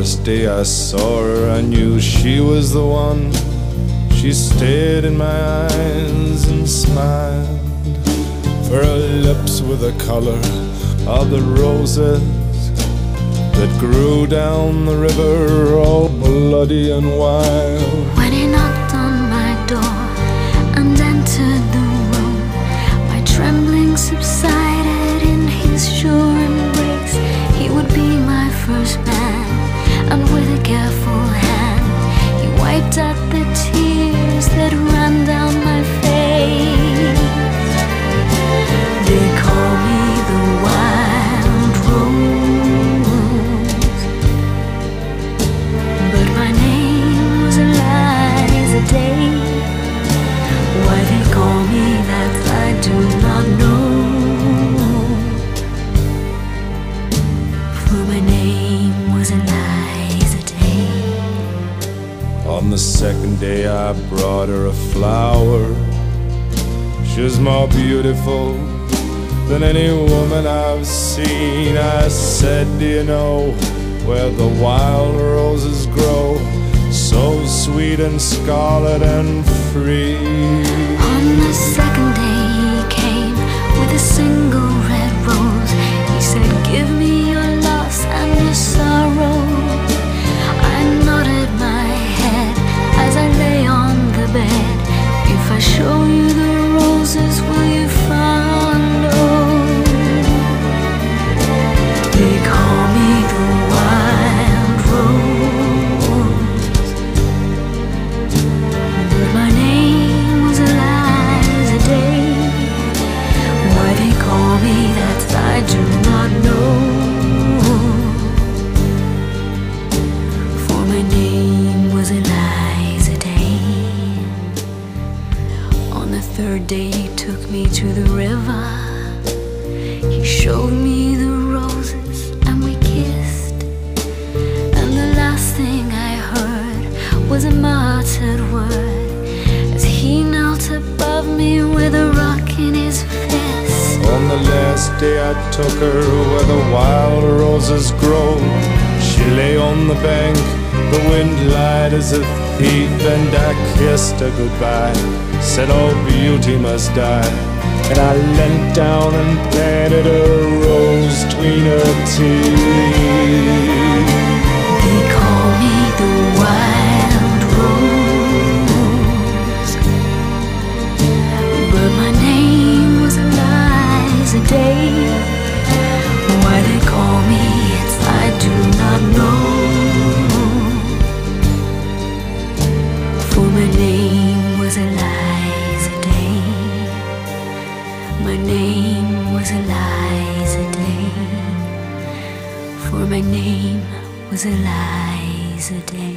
first day I saw her, I knew she was the one. She stared in my eyes and smiled, for her lips were the color of the roses that grew down the river, all bloody and wild. When he knocked on my door and entered the room, my trembling subsided in his sure embrace. He would be my first man, and with a careful hand he wiped out the tears that ran down my face. They call me the wild rose, but my name was Eliza Day. Why they call me that I do not know, for my name was Eliza Day. On the second day I brought her a flower. She was more beautiful than any woman I've seen. I said, do you know where the wild roses grow, so sweet and scarlet and free? On the second day he came with a single red rose. He said, give me your loss and your sorrow. I nodded my head as I lay on the bed. If I show you the roses, will you follow? They call me the wild rose, but my name was Eliza Day. Why they call me that I do not know, for my name was Eliza Day. On the third day he took me to the river. He showed me the roses and we kissed, and the last thing I heard was a muttered word as he knelt above me with a rock in his fist. On the last day I took her where the wild roses grow. She lay on the bank, the wind lied as a thief, and I kissed her goodbye, said all beauty must die. And I leant down and planted a rose between her teeth. They call me the wild rose, but my name was Eliza Day. Why they call me it I do not know, for my name was Eliza Day. My name was Eliza Day, for my name was Eliza Day.